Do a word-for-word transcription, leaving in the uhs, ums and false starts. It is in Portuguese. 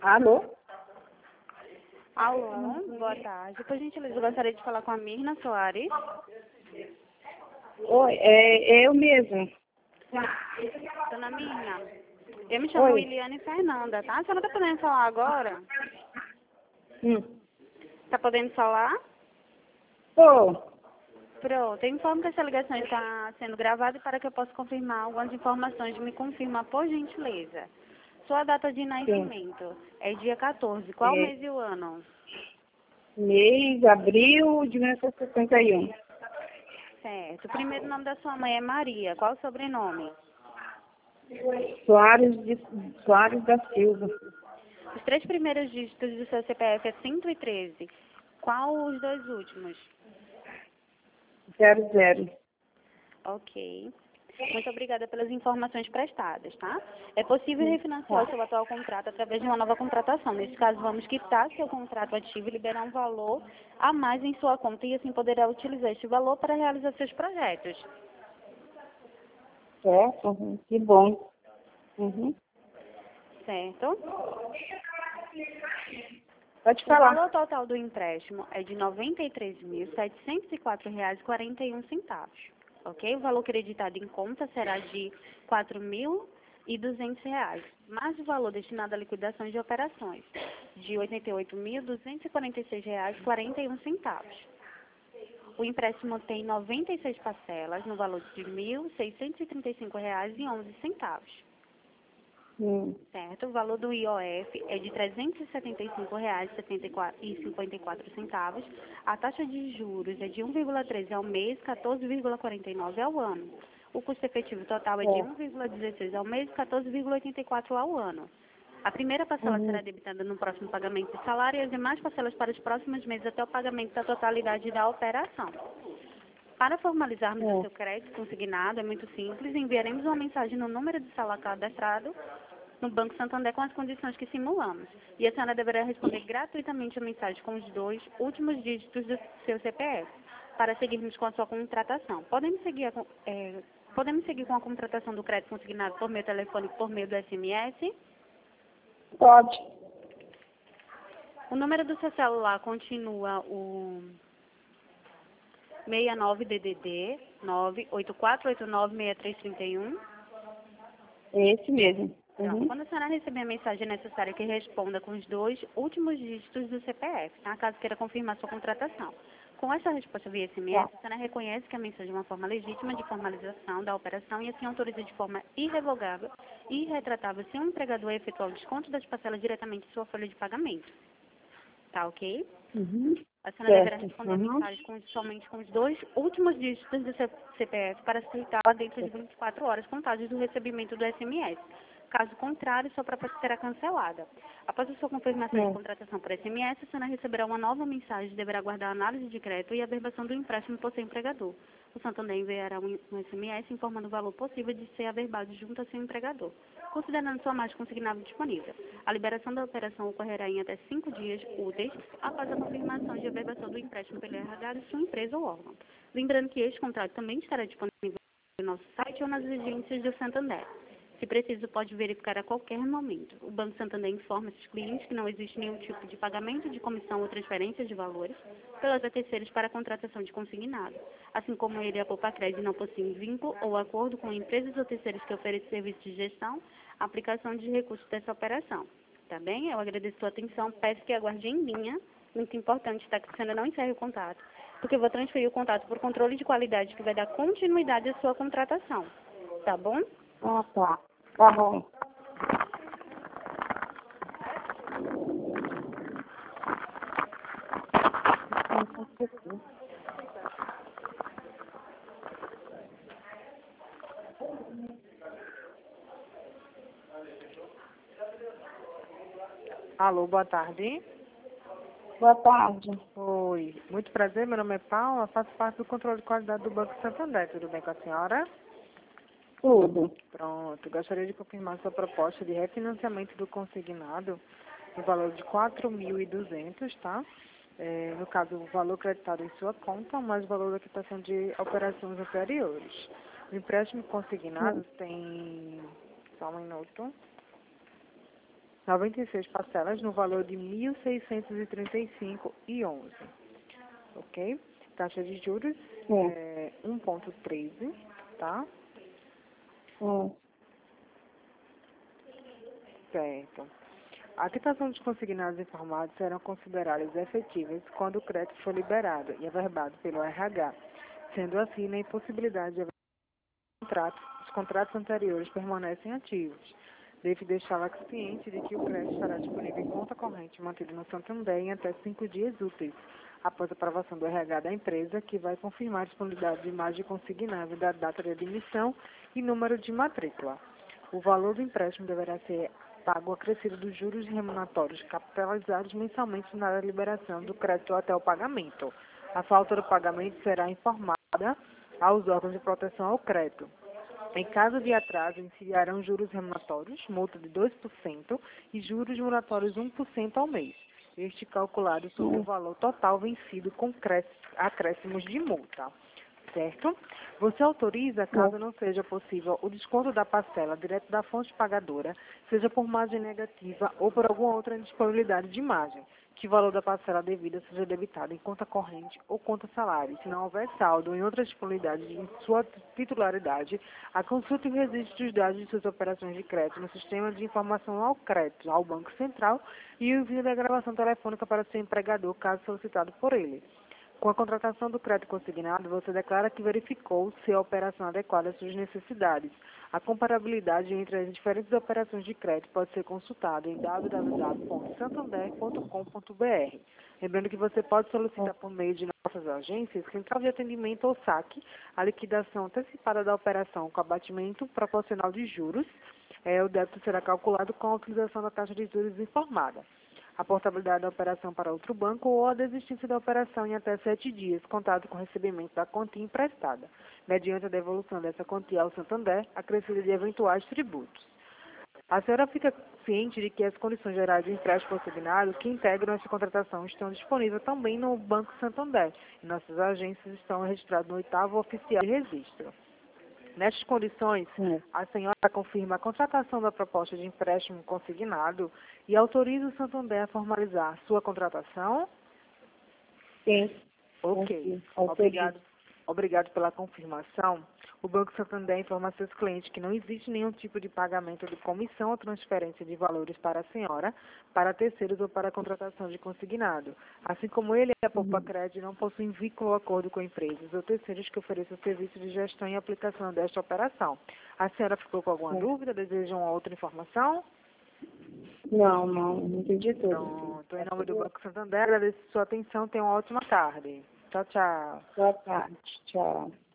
Alô? Alô, boa tarde. Por gentileza, eu gostaria de falar com a Mirna Soares. Oi, é eu mesmo. Dona Mirna, eu me chamo Oi. Iliane Fernanda, tá? A senhora tá podendo falar agora? Hum. Tá podendo falar? Tô. Pronto, eu informo que essa ligação está sendo gravada e para que eu possa confirmar algumas informações, me confirma por gentileza. Sua data de Sim. nascimento é dia quatorze. Qual o É, mês e o ano? mês de abril de mil novecentos e sessenta e um. Certo. O primeiro nome da sua mãe é Maria. Qual o sobrenome? Soares, de, Soares da Silva. Os três primeiros dígitos do seu C P F é cento e treze. Qual os dois últimos? Zero, zero. Ok. Muito obrigada pelas informações prestadas, tá? É possível refinanciar o Tá. seu atual contrato através de uma nova contratação. Nesse caso, vamos quitar seu contrato ativo e liberar um valor a mais em sua conta e assim poderá utilizar este valor para realizar seus projetos. Certo? Uhum. Que bom. Uhum. Certo? Pode O falar. valor total do empréstimo é de noventa e três mil, setecentos e quatro reais e quarenta e um centavos. Ok? O valor creditado em conta será de quatro mil e duzentos reais, mais o valor destinado à liquidação de operações, de oitenta e oito mil, duzentos e quarenta e seis reais e quarenta e um centavos. O empréstimo tem noventa e seis parcelas, no valor de mil, seiscentos e trinta e cinco reais e onze centavos. Hum. Certo? O valor do I O F é de trezentos e setenta e cinco reais e cinquenta e quatro centavos. A taxa de juros é de um vírgula treze ao mês, quatorze vírgula quarenta e nove ao ano. O custo efetivo total é de É. um vírgula dezesseis ao mês, quatorze vírgula oitenta e quatro ao ano. A primeira parcela Uhum. será debitada no próximo pagamento de salário e as demais parcelas para os próximos meses até o pagamento da totalidade da operação. Para formalizarmos o É. seu crédito consignado, é muito simples. Enviaremos uma mensagem no número de celular cadastrado no Banco Santander com as condições que simulamos. E a senhora deverá responder gratuitamente a mensagem com os dois últimos dígitos do seu C P F, para seguirmos com a sua contratação. Podemos seguir, a, con- é, podemos seguir com a contratação do crédito consignado por meio telefônico, por meio do S M S. Pode. O número do seu celular continua o seis nove D D D nove oito quatro oito nove seis três três um. É esse mesmo. Pronto. Uhum. Quando a senhora receber a mensagem, é necessário que responda com os dois últimos dígitos do C P F, tá? Caso queira confirmar sua contratação. Com essa resposta via S M S, Tá. a senhora reconhece que a mensagem é uma forma legítima de formalização da operação e assim autoriza de forma irrevogável e irretratável se um empregador efetuar o desconto das parcelas diretamente em sua folha de pagamento. Tá ok? Uhum. A senhora deverá Certo. responder a Uhum. mensagem com, somente com os dois últimos dígitos do seu C P F para aceitá-la dentro de vinte e quatro horas contadas do recebimento do S M S. Caso contrário, sua proposta será cancelada. Após a sua confirmação de É. contratação por S M S, a senhora receberá uma nova mensagem e deverá aguardar a análise de crédito e a averbação do empréstimo por seu empregador. O Santander enviará um um S M S informando o valor possível de ser averbado junto a seu empregador, considerando sua margem consignável disponível. A liberação da operação ocorrerá em até cinco dias úteis após a confirmação de averbação do empréstimo pelo R H de sua empresa ou órgão. Lembrando que este contrato também estará disponível no nosso site ou nas agências do Santander. Se preciso, pode verificar a qualquer momento. O Banco Santander informa seus clientes que não existe nenhum tipo de pagamento de comissão ou transferência de valores pelas terceiros para a contratação de consignado. Assim como ele e a Poupa-Crédito não possuem vínculo ou acordo com empresas ou terceiros que oferecem serviços de gestão, a aplicação de recursos dessa operação. Tá bem? Eu agradeço a sua atenção. Peço que aguarde em linha. Muito importante, tá? Que a senhora não encerre o contato, porque eu vou transferir o contato por controle de qualidade que vai dar continuidade à sua contratação. Tá bom? Ah, tá. Tá bom. Alô, boa tarde. Boa tarde. Oi, muito prazer, meu nome é Paula, faço parte do controle de qualidade do Banco Santander. Tudo bem com a senhora? Tudo. Pronto, gostaria de confirmar sua proposta de refinanciamento do consignado no valor de quatro mil e duzentos, tá? É, no caso, o valor creditado em sua conta, mais o valor da quitação de operações anteriores. O empréstimo consignado Hum. tem... Só um minuto. noventa e seis parcelas no valor de mil seiscentos e trinta e cinco reais e onze centavos. Ok? Taxa de juros Sim. é um vírgula treze, tá? Hum. Certo. A quitação dos consignados informados serão consideradas efetivas quando o crédito for liberado e averbado pelo R H, sendo assim na impossibilidade de haver contrato, os contratos anteriores permanecem ativos. Deve deixá-la ciente de que o crédito estará disponível em conta corrente mantida no Santander em até cinco dias úteis, após a aprovação do R H da empresa, que vai confirmar a disponibilidade de imagem consignável da data de admissão e número de matrícula. O valor do empréstimo deverá ser pago acrescido dos juros remuneratórios capitalizados mensalmente na liberação do crédito até o pagamento. A falta do pagamento será informada aos órgãos de proteção ao crédito. Em caso de atraso, incidirão juros remuneratórios, multa de dois por cento e juros remuneratórios um por cento ao mês. Este calculado sobre o valor total vencido com acréscimos de multa. Certo? Você autoriza, caso não seja possível, o desconto da parcela direto da fonte pagadora, seja por margem negativa ou por alguma outra indisponibilidade de margem, que o valor da parcela devida seja debitado em conta corrente ou conta salário. Se não houver saldo ou em outra disponibilidade em sua titularidade, a consulta e o registro dos dados de suas operações de crédito no sistema de informação ao crédito, ao Banco Central, e o envio da gravação telefônica para seu empregador, caso solicitado por ele. Com a contratação do crédito consignado, você declara que verificou se a operação adequada às suas necessidades. A comparabilidade entre as diferentes operações de crédito pode ser consultada em w w w ponto santander ponto com ponto b r. Lembrando que você pode solicitar por meio de nossas agências, central de atendimento ou saque, a liquidação antecipada da operação com abatimento proporcional de juros. É, o débito será calculado com a utilização da taxa de juros informada. A portabilidade da operação para outro banco ou a desistência da operação em até sete dias, contado com o recebimento da quantia emprestada, mediante a devolução dessa quantia ao Santander, acrescida de eventuais tributos. A senhora fica ciente de que as condições gerais de empréstimo consignado que integram esta contratação estão disponíveis também no Banco Santander, e nossas agências estão registradas no oitavo oficial de registro. Nestas condições, Sim. a senhora confirma a contratação da proposta de empréstimo consignado e autoriza o Santander a formalizar sua contratação? Sim. Ok. Sim. Obrigado, obrigado pela confirmação. O Banco Santander informa a seus clientes que não existe nenhum tipo de pagamento de comissão ou transferência de valores para a senhora, para terceiros ou para a contratação de consignado. Assim como ele e a Poupa Crédito não possuem vínculo ou acordo com empresas ou terceiros que ofereçam serviço de gestão e aplicação desta operação. A senhora ficou com alguma Sim. dúvida? Deseja uma outra informação? Não, não, não entendi tudo. Pronto. Em nome do Banco Santander, agradeço sua atenção. Tenha uma ótima tarde. Tchau, tchau. Boa tarde. Tchau.